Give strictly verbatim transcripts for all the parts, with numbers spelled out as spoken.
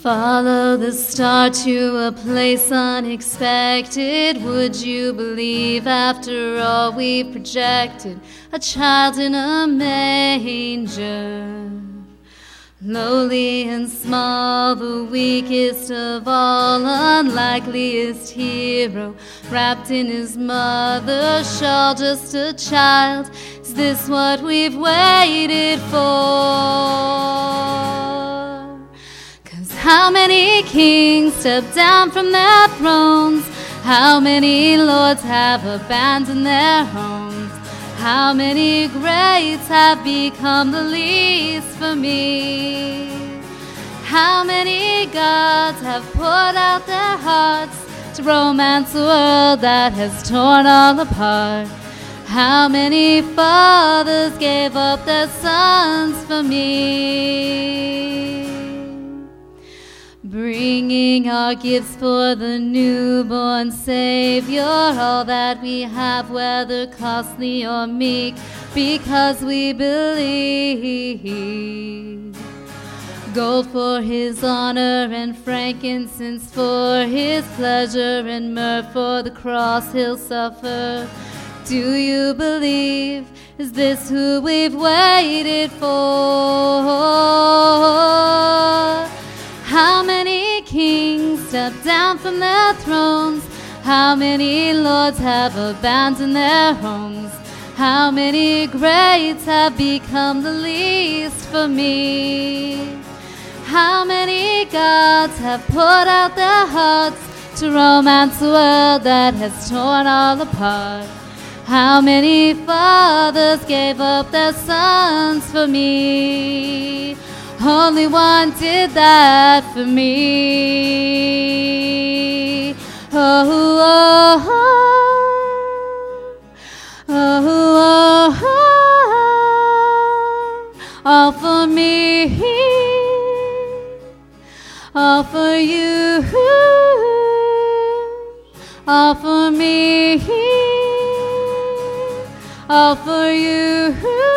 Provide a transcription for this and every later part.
Follow the star to a place unexpected. Would you believe after all we projected? A child in a manger, lowly and small, the weakest of all, unlikeliest hero, wrapped in his mother's shawl, just a child. Is this what we've waited for? How many kings step down from their thrones? How many lords have abandoned their homes? How many greats have become the least for me? How many gods have poured out their hearts to romance a world that has torn all apart? How many fathers gave up their sons for me? Bringing our gifts for the newborn Savior, all that we have, whether costly or meek, because we believe. Gold for his honor and frankincense for his pleasure, and myrrh for the cross he'll suffer. Do you believe? Is this who we've waited for? How many kings step down from their thrones? How many lords have abandoned their homes? How many greats have become the least for me? How many gods have poured out their hearts to romance a world that has torn all apart? How many fathers gave up their sons for me? Only one did that for me. Oh, oh, oh, oh, oh, oh, all for me, all for you, all for me, all for you.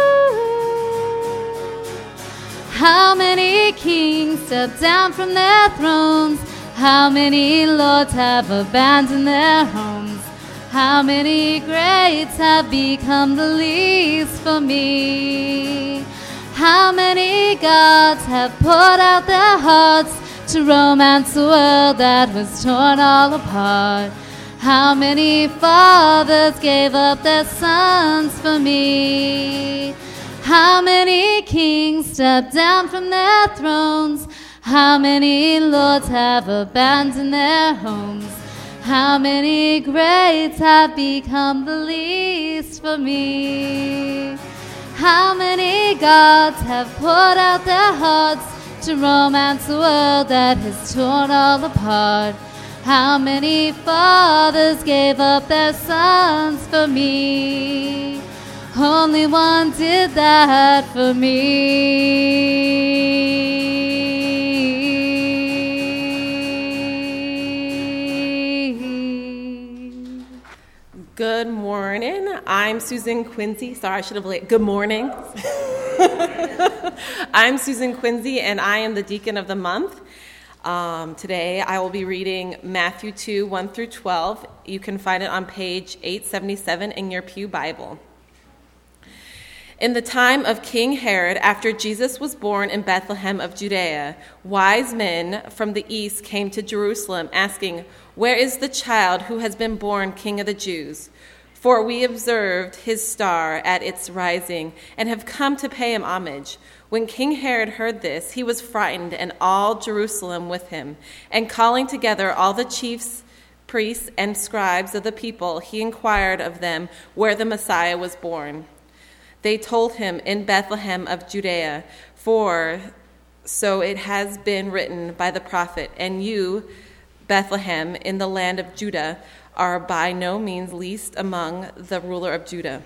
How many kings step down from their thrones? How many lords have abandoned their homes? How many greats have become the least for me? How many gods have poured out their hearts to romance a world that was torn all apart? How many fathers gave up their sons for me? How many kings stepped down from their thrones? How many lords have abandoned their homes? How many greats have become the least for me? How many gods have poured out their hearts to romance a world that has torn all apart? How many fathers gave up their sons for me? Only one did that for me. Good morning. I'm Susan Quincy. Sorry, I should have laid. Good morning. I'm Susan Quincy, and I am the deacon of the month. Um, today, I will be reading Matthew two, one through twelve. You can find it on page eight seventy-seven in your Pew Bible. In the time of King Herod, after Jesus was born in Bethlehem of Judea, wise men from the east came to Jerusalem, asking, "Where is the child who has been born King of the Jews? For we observed his star at its rising and have come to pay him homage." When King Herod heard this, he was frightened, and all Jerusalem with him. And calling together all the chiefs, priests, and scribes of the people, he inquired of them where the Messiah was born. They told him, "In Bethlehem of Judea, for so it has been written by the prophet, and you, Bethlehem, in the land of Judah, are by no means least among the ruler of Judah.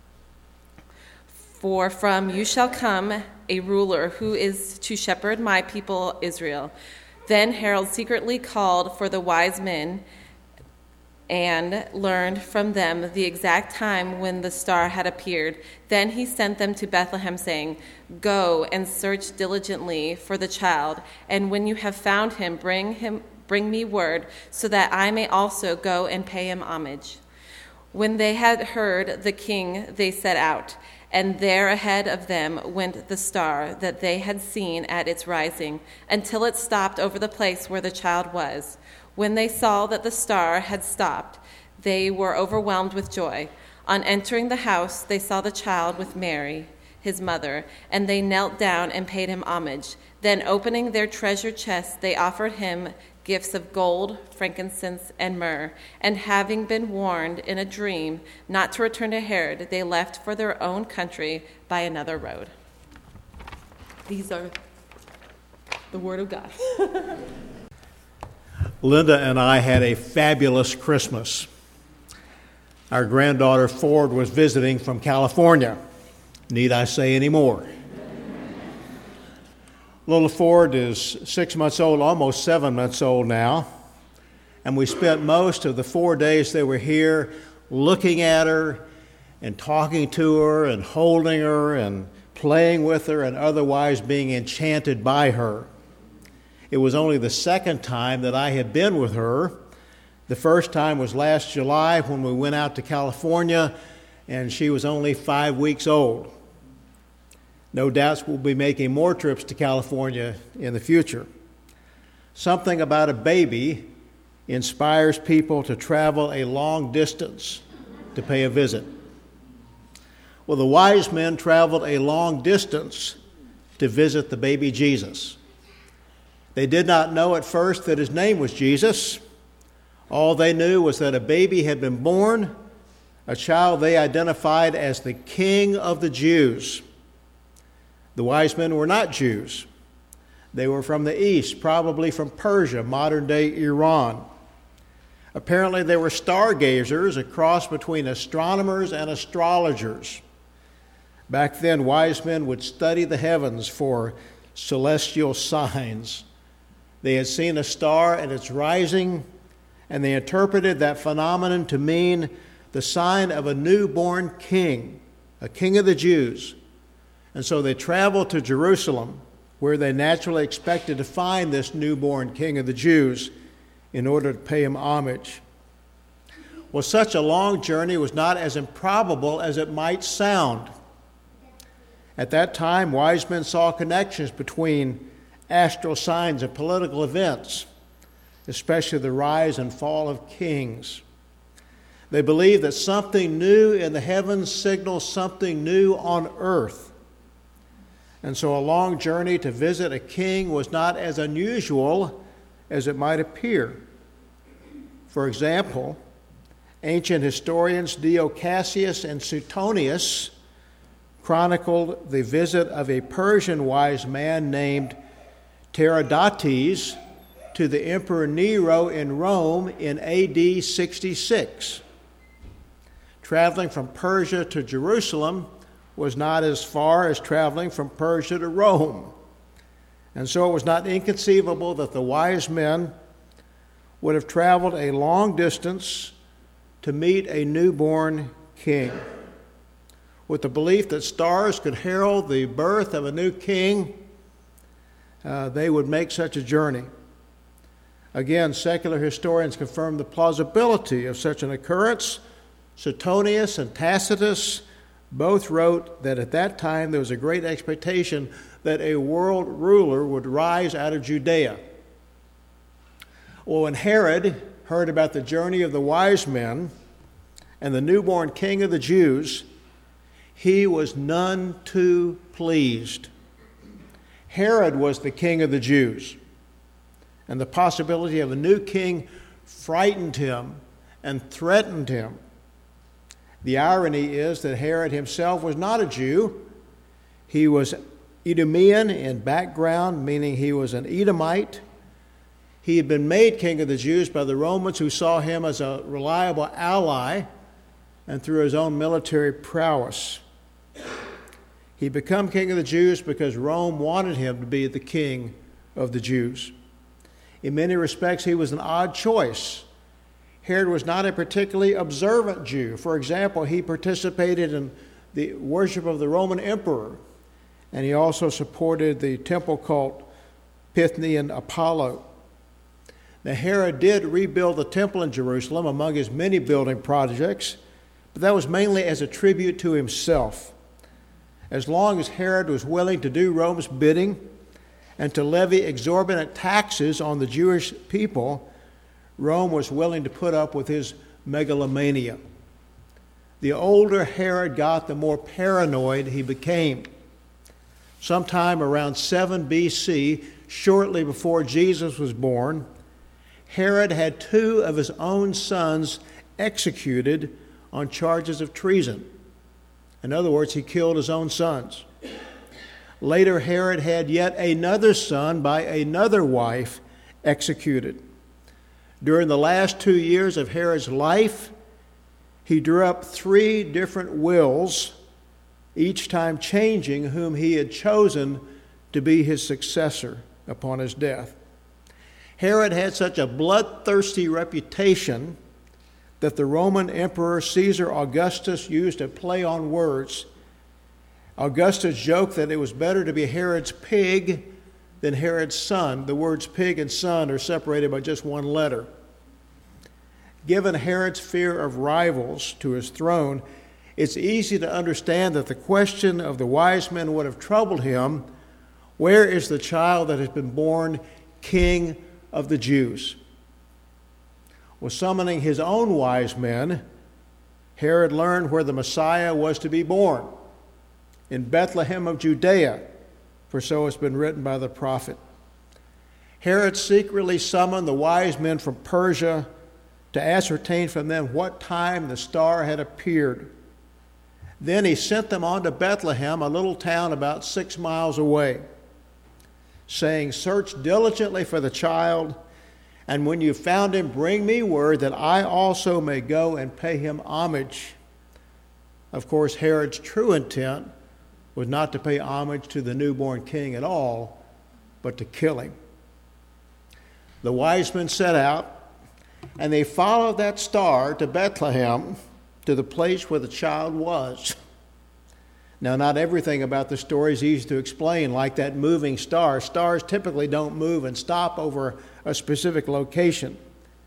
For from you shall come a ruler who is to shepherd my people Israel." Then Herod secretly called for the wise men and learned from them the exact time when the star had appeared. Then he sent them to Bethlehem, saying, "Go and search diligently for the child, and when you have found him, bring him, bring me word, so that I may also go and pay him homage." When they had heard the king, they set out, and there ahead of them went the star that they had seen at its rising, until it stopped over the place where the child was. When they saw that the star had stopped, they were overwhelmed with joy. On entering the house, they saw the child with Mary, his mother, and they knelt down and paid him homage. Then, opening their treasure chests, they offered him gifts of gold, frankincense, and myrrh. And having been warned in a dream not to return to Herod, they left for their own country by another road. These are the word of God. Linda and I had a fabulous Christmas. Our granddaughter Ford was visiting from California. Need I say any more? Little Ford is six months old, almost seven months old now, and we spent most of the four days they were here looking at her and talking to her and holding her and playing with her and otherwise being enchanted by her. It was only the second time that I had been with her. The first time was last July when we went out to California, and she was only five weeks old. No doubt we'll be making more trips to California in the future. Something about a baby inspires people to travel a long distance to pay a visit. Well, the wise men traveled a long distance to visit the baby Jesus. They did not know at first that his name was Jesus. All they knew was that a baby had been born, a child they identified as the King of the Jews. The wise men were not Jews. They were from the east, probably from Persia, modern-day Iran. Apparently they were stargazers, a cross between astronomers and astrologers. Back then, wise men would study the heavens for celestial signs. They had seen a star at its rising, and they interpreted that phenomenon to mean the sign of a newborn king, a king of the Jews. And so they traveled to Jerusalem, where they naturally expected to find this newborn king of the Jews in order to pay him homage. Well, such a long journey was not as improbable as it might sound. At that time, wise men saw connections between astral signs and political events, especially the rise and fall of kings. They believed that something new in the heavens signals something new on earth. And so a long journey to visit a king was not as unusual as it might appear. For example, ancient historians Dio Cassius and Suetonius chronicled the visit of a Persian wise man named Tiridates to the Emperor Nero in Rome in A D sixty-six. Traveling from Persia to Jerusalem was not as far as traveling from Persia to Rome. And so it was not inconceivable that the wise men would have traveled a long distance to meet a newborn king. With the belief that stars could herald the birth of a new king, uh, they would make such a journey. Again, secular historians confirm the plausibility of such an occurrence. Suetonius and Tacitus both wrote that at that time there was a great expectation that a world ruler would rise out of Judea. Well, when Herod heard about the journey of the wise men and the newborn king of the Jews, he was none too pleased. Herod was the king of the Jews, and the possibility of a new king frightened him and threatened him. The irony is that Herod himself was not a Jew. He was Edomian in background, meaning he was an Edomite. He had been made king of the Jews by the Romans, who saw him as a reliable ally and through his own military prowess. He became king of the Jews because Rome wanted him to be the king of the Jews. In many respects, he was an odd choice. Herod was not a particularly observant Jew. For example, he participated in the worship of the Roman emperor, and he also supported the temple cult Pythian Apollo. Now, Herod did rebuild the temple in Jerusalem among his many building projects, but that was mainly as a tribute to himself. As long as Herod was willing to do Rome's bidding and to levy exorbitant taxes on the Jewish people, Rome was willing to put up with his megalomania. The older Herod got, the more paranoid he became. Sometime around seven B C, shortly before Jesus was born, Herod had two of his own sons executed on charges of treason. In other words, he killed his own sons. Later, Herod had yet another son by another wife executed. During the last two years of Herod's life, he drew up three different wills, each time changing whom he had chosen to be his successor upon his death. Herod had such a bloodthirsty reputation that the Roman Emperor Caesar Augustus used a play on words. Augustus joked that it was better to be Herod's pig than Herod's son. The words pig and son are separated by just one letter. Given Herod's fear of rivals to his throne, it's easy to understand that the question of the wise men would have troubled him: where is the child that has been born King of the Jews? Well, summoning his own wise men, Herod learned where the Messiah was to be born, in Bethlehem of Judea, for so it's been written by the prophet. Herod secretly summoned the wise men from Persia to ascertain from them what time the star had appeared. Then he sent them on to Bethlehem, a little town about six miles away, saying, "Search diligently for the child, and when you found him, bring me word that I also may go and pay him homage." Of course, Herod's true intent was not to pay homage to the newborn king at all, but to kill him. The wise men set out, and they followed that star to Bethlehem, to the place where the child was. Now, not everything about the story is easy to explain, like that moving star. Stars typically don't move and stop over a specific location.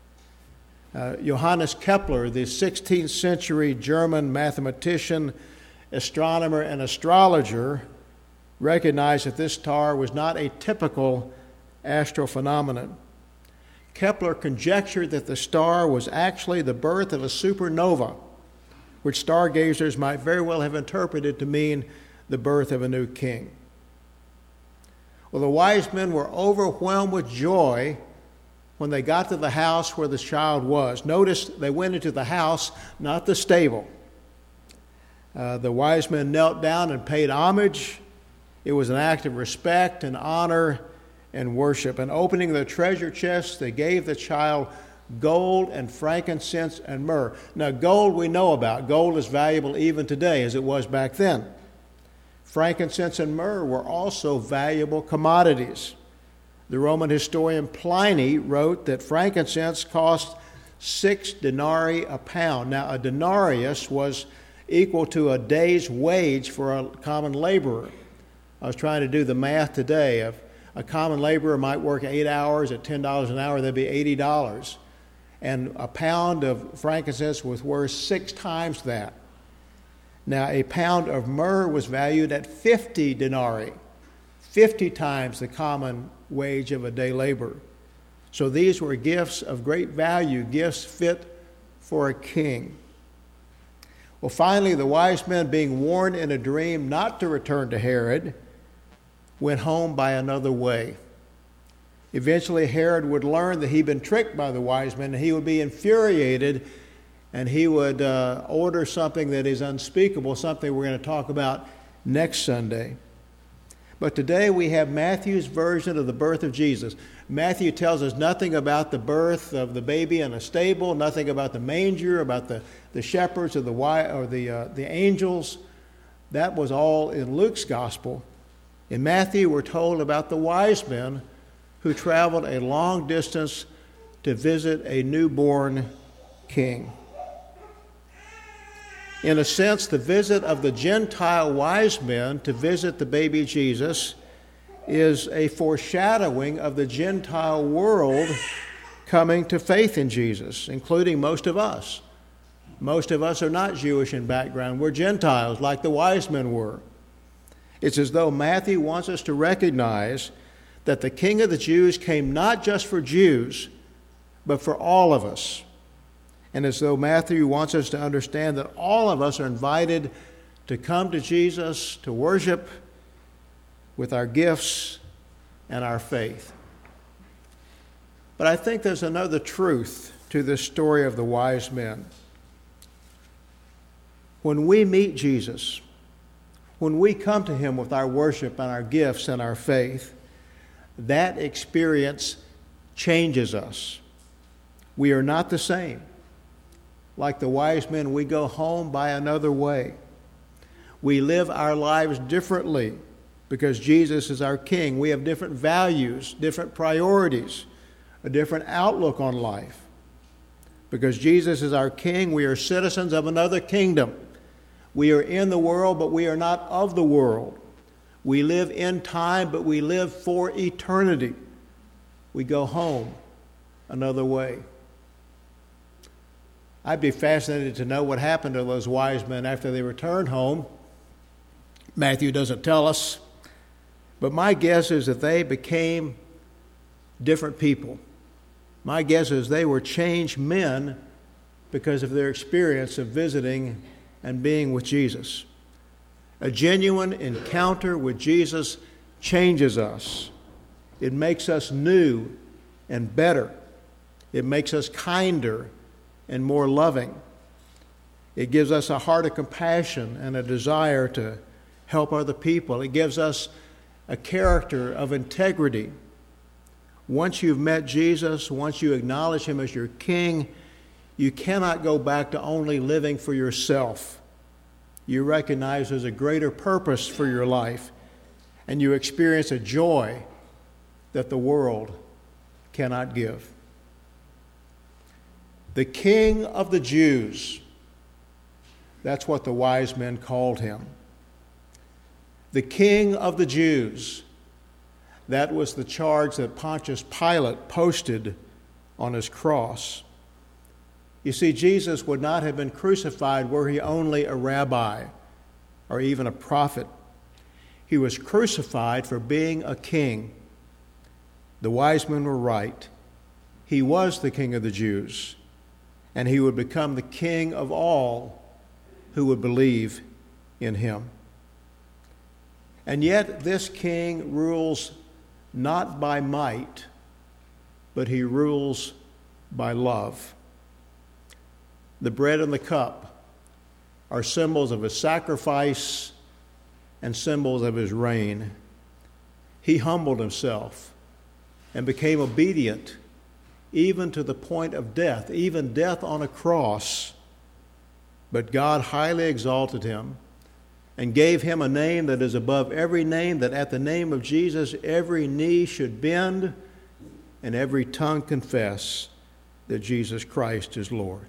Uh, Johannes Kepler, the sixteenth century German mathematician, astronomer, and astrologer, recognized that this star was not a typical astrophenomenon. Kepler conjectured that the star was actually the birth of a supernova, which stargazers might very well have interpreted to mean the birth of a new king. Well, the wise men were overwhelmed with joy when they got to the house where the child was. Notice they went into the house, not the stable. Uh, the wise men knelt down and paid homage. It was an act of respect and honor and worship. And opening their treasure chests, they gave the child gold and frankincense and myrrh. Now, gold we know about. Gold is valuable even today as it was back then. Frankincense and myrrh were also valuable commodities. The Roman historian Pliny wrote that frankincense cost six denarii a pound. Now, a denarius was equal to a day's wage for a common laborer. I was trying to do the math today. If a common laborer might work eight hours at ten dollars an hour, that'd be eighty dollars. And a pound of frankincense was worth six times that. Now, a pound of myrrh was valued at fifty denarii, fifty times the common wage of a day laborer. So these were gifts of great value, gifts fit for a king. Well, finally, the wise men, being warned in a dream not to return to Herod, went home by another way. Eventually, Herod would learn that he'd been tricked by the wise men, and he would be infuriated, and he would uh, order something that is unspeakable, something we're going to talk about next Sunday. But today we have Matthew's version of the birth of Jesus. Matthew tells us nothing about the birth of the baby in a stable, nothing about the manger, about the, the shepherds or the or the uh, the angels. That was all in Luke's gospel. In Matthew, we're told about the wise men who traveled a long distance to visit a newborn king. In a sense, the visit of the Gentile wise men to visit the baby Jesus is a foreshadowing of the Gentile world coming to faith in Jesus, including most of us. Most of us are not Jewish in background. We're Gentiles, like the wise men were. It's as though Matthew wants us to recognize that the King of the Jews came not just for Jews, but for all of us. And as though Matthew wants us to understand that all of us are invited to come to Jesus, to worship with our gifts and our faith. But I think there's another truth to this story of the wise men. When we meet Jesus, when we come to him with our worship and our gifts and our faith, that experience changes us. We are not the same. Like the wise men, we go home by another way. We live our lives differently because Jesus is our King. We have different values, different priorities, a different outlook on life. Because Jesus is our King, we are citizens of another kingdom. We are in the world, but we are not of the world. We live in time, but we live for eternity. We go home another way. I'd be fascinated to know what happened to those wise men after they returned home. Matthew doesn't tell us, but my guess is that they became different people. My guess is they were changed men because of their experience of visiting and being with Jesus. A genuine encounter with Jesus changes us. It makes us new and better. It makes us kinder and more loving. It gives us a heart of compassion and a desire to help other people. It gives us a character of integrity. Once you've met Jesus, once you acknowledge him as your King, you cannot go back to only living for yourself. You recognize there's a greater purpose for your life, and you experience a joy that the world cannot give. The King of the Jews, that's what the wise men called him. The King of the Jews, that was the charge that Pontius Pilate posted on his cross. You see, Jesus would not have been crucified were he only a rabbi or even a prophet. He was crucified for being a king. The wise men were right. He was the King of the Jews, and he would become the King of all who would believe in him. And yet this king rules not by might, but he rules by love. The bread and the cup are symbols of his sacrifice and symbols of his reign. He humbled himself and became obedient even to the point of death, even death on a cross. But God highly exalted him and gave him a name that is above every name, that at the name of Jesus every knee should bend and every tongue confess that Jesus Christ is Lord.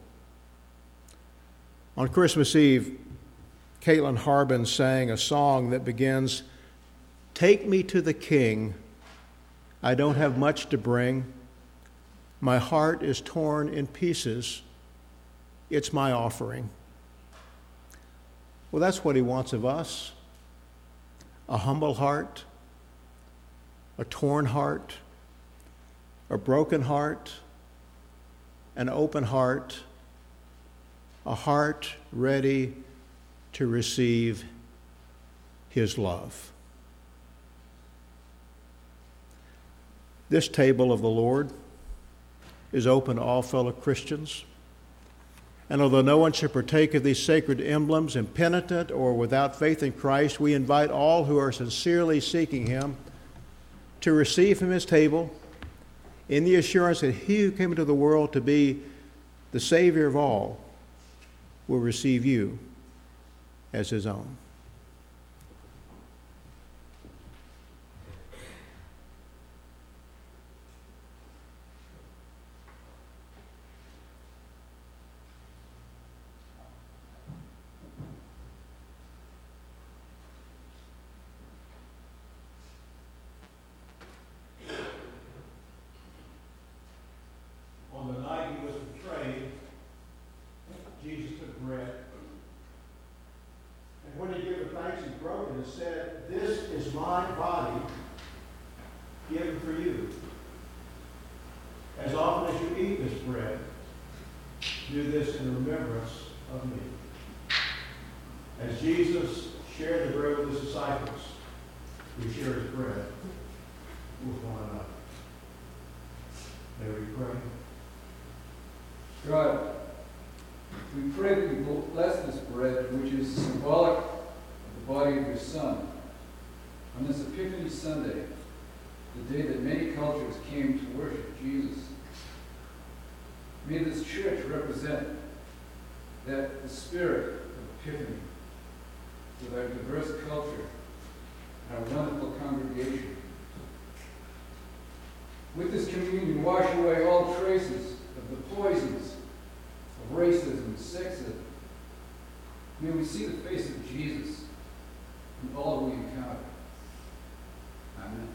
On Christmas Eve, Caitlin Harbin sang a song that begins, "Take me to the King. I don't have much to bring. My heart is torn in pieces. It's my offering." Well, that's what he wants of us. A humble heart, a torn heart, a broken heart, an open heart, a heart ready to receive his love. This table of the Lord is open to all fellow Christians. And although no one should partake of these sacred emblems impenitent or without faith in Christ, we invite all who are sincerely seeking him to receive from his table in the assurance that he who came into the world to be the Savior of all will receive you as his own. bread. Do this in remembrance of me. As Jesus shared the bread with his disciples, we share his bread with one another. May we pray. God, we pray that you bless this bread, which is symbolic of the body of your Son. On this Epiphany Sunday, the day that many cultures came to worship Jesus, may this church represent that the spirit of Epiphany with our diverse culture and our wonderful congregation. With this communion, wash away all traces of the poisons of racism and sexism. May we see the face of Jesus in all we encounter. Amen.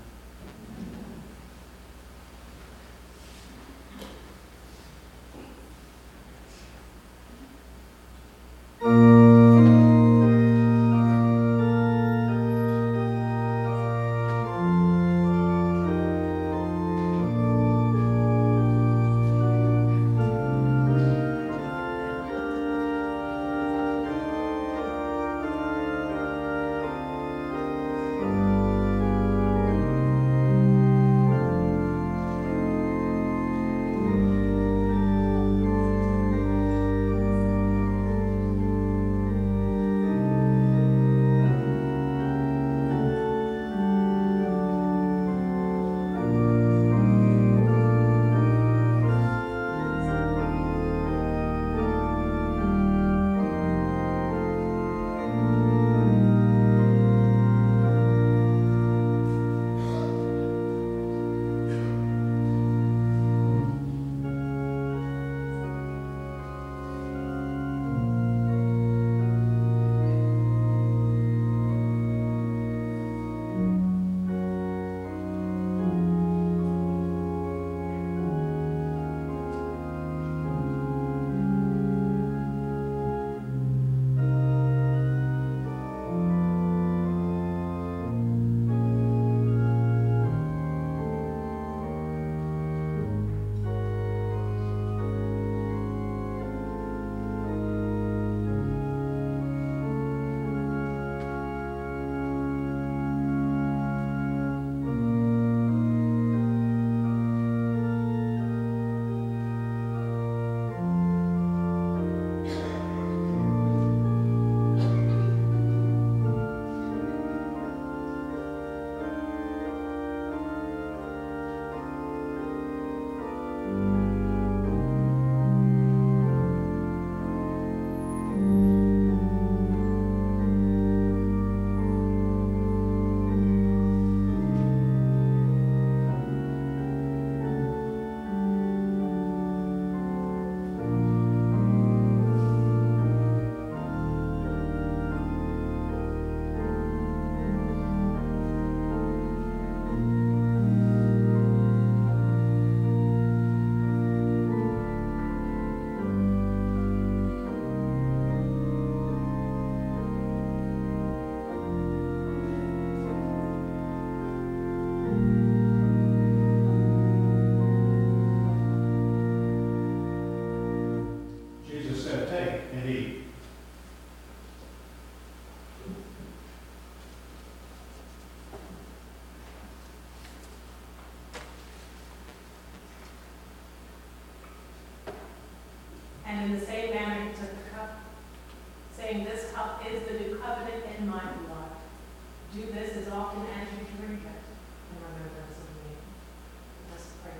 And in the same manner he took the cup, saying, "This cup is the new covenant in my blood. Do this as often as you drink it in remembrance of me." Let's pray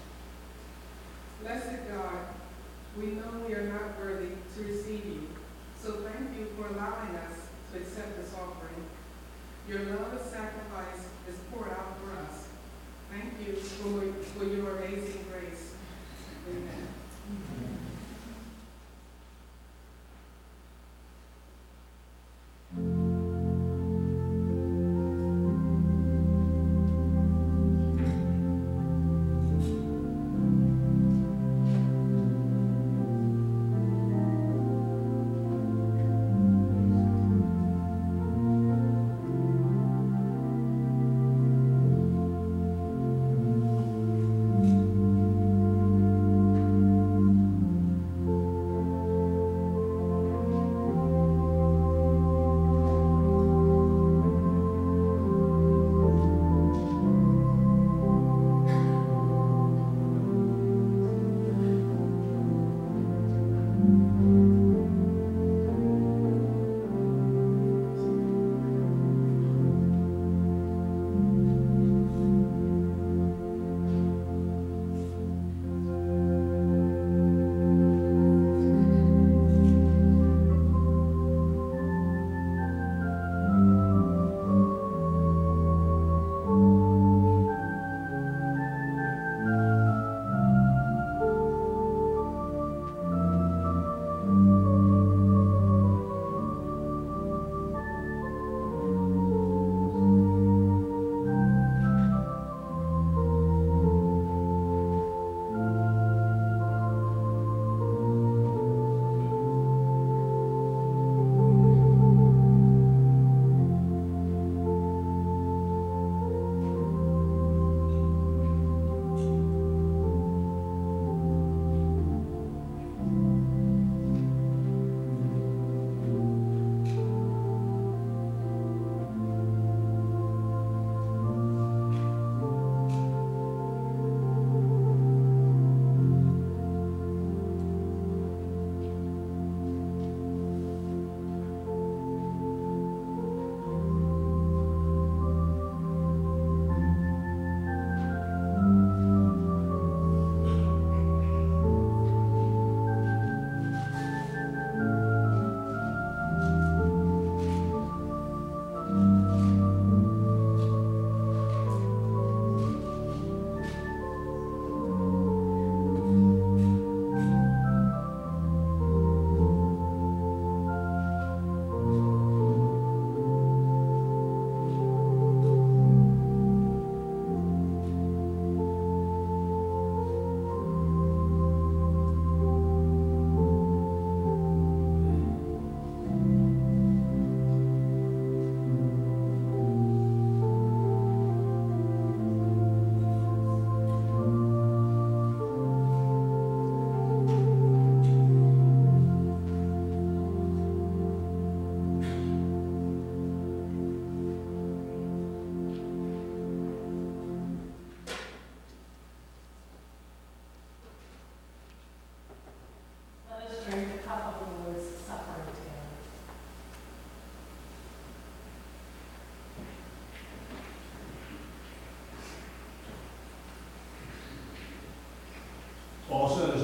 together. Blessed God, we know we are not worthy to receive you, so thank you for allowing us to accept this offering. Your love and sacrifice is poured out for us. Thank you for, for your amazing grace. Amen. Amen.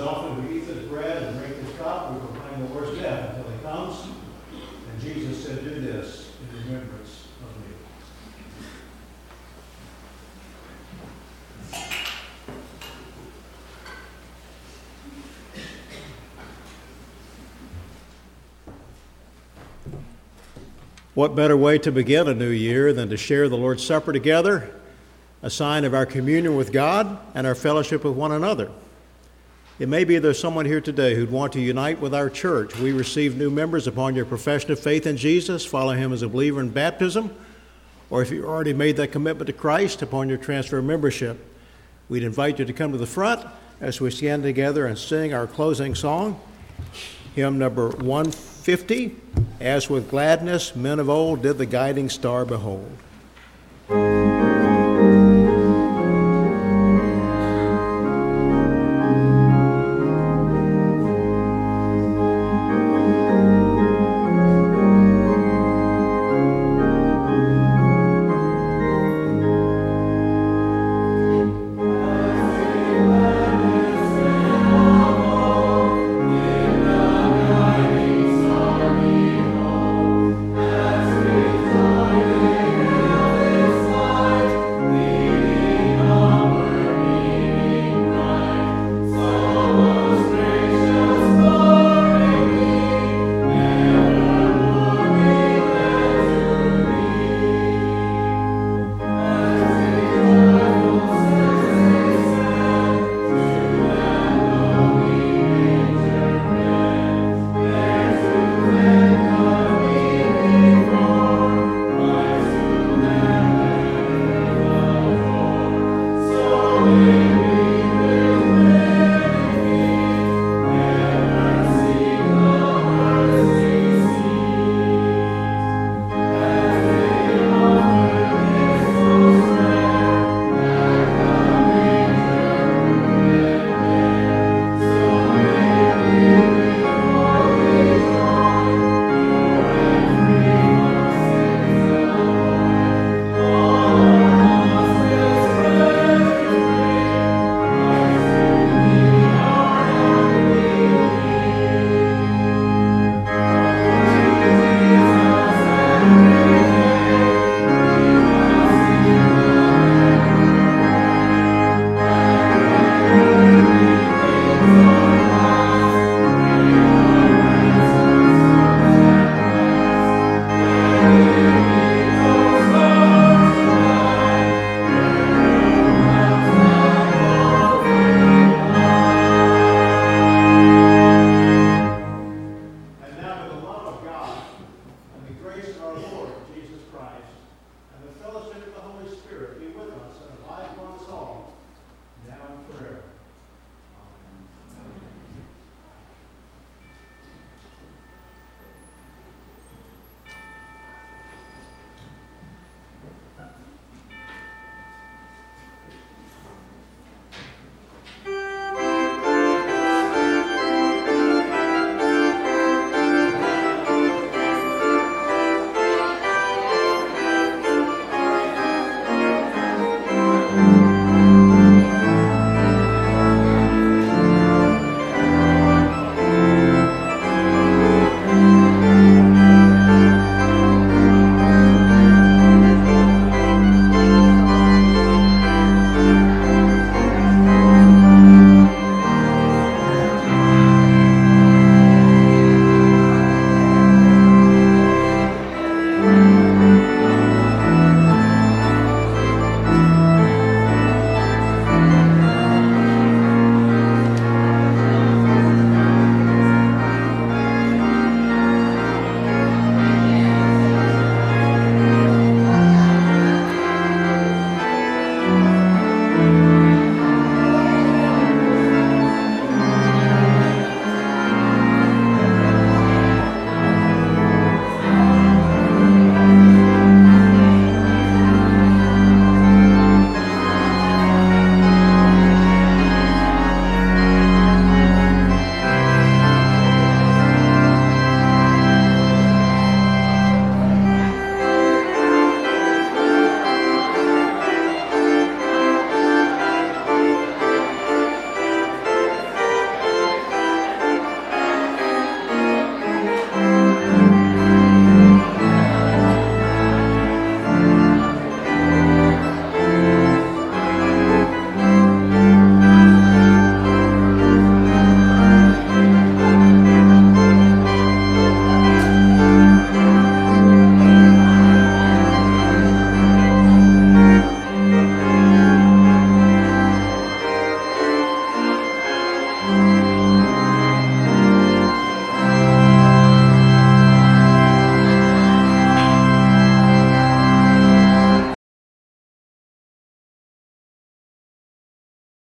often we eat this bread and drink this cup, we proclaim the Lord's death until he comes. And Jesus said, do this in remembrance of me. What better way to begin a new year than to share the Lord's Supper together, a sign of our communion with God and our fellowship with one another. It may be there's someone here today who'd want to unite with our church. We receive new members upon your profession of faith in Jesus, follow him as a believer in baptism, or if you already made that commitment to Christ upon your transfer of membership. We'd invite you to come to the front as we stand together and sing our closing song, hymn number one fifty, As with Gladness Men of Old Did the Guiding Star Behold.